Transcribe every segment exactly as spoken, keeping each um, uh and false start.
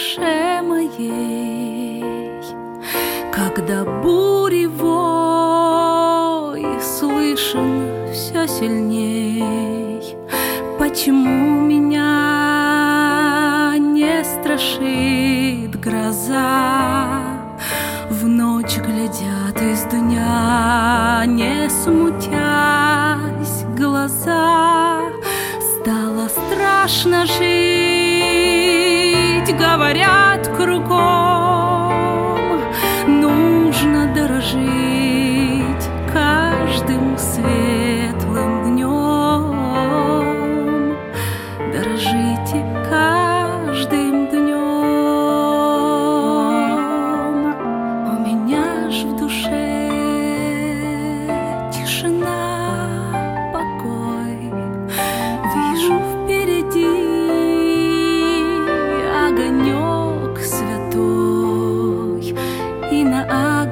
душе моей, когда буревой слышен все сильней. Почему меня не страшит гроза? В ночь глядят из дня, не смутясь глаза. Стало страшно жить, говорят кругом. Нужно дорожить каждым светлым днем. Дорожите каждым днем. У меня ж в душе тишина, покой. Вижу впереди огонек святой, и на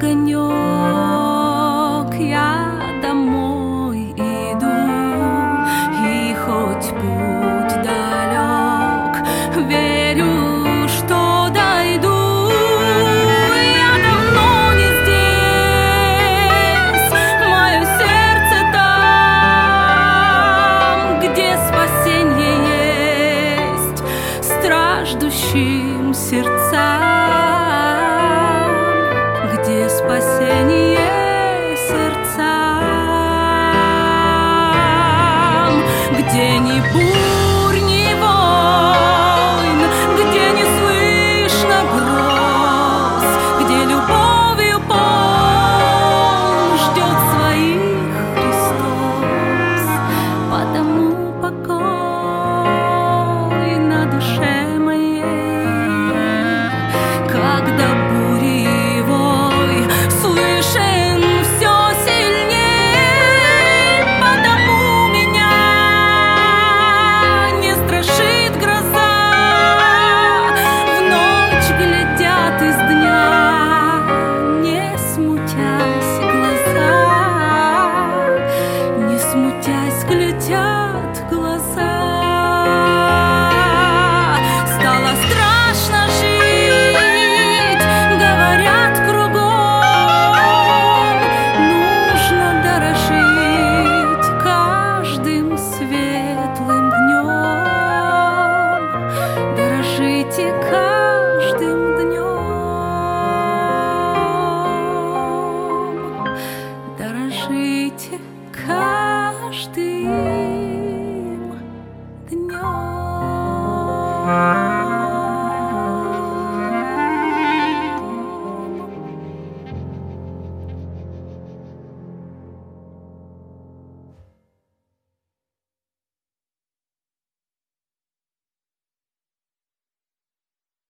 огонек я домой иду. И хоть путь далек, верю, что дойду. Я давно не здесь, мое сердце там, где спасенье есть страждущим сердцам, где спасение сердцам, где ни бурь, ни войн, где не слышно гроз, где любовью полн ждет своих Христос. Потому покой на душе моей, когда буревой слышен все сильней. Потому меня не страшит гроза. В ночь глядят из дня, не смутясь глаза. Не смутясь глядят глаза. Стало страшно жить, говорят кругом. Нужно дорожить каждым светлым днем. Дорожите каждым днем. Дорожите каждым днем.